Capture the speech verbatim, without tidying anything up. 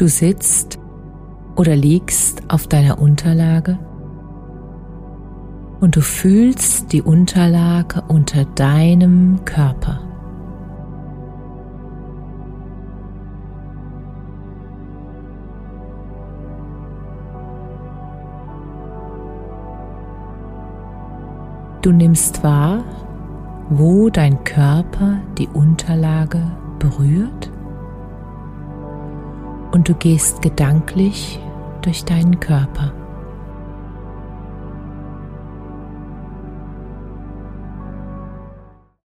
Du sitzt oder liegst auf deiner Unterlage und du fühlst die Unterlage unter deinem Körper. Du nimmst wahr, wo dein Körper die Unterlage berührt, und du gehst gedanklich durch deinen Körper.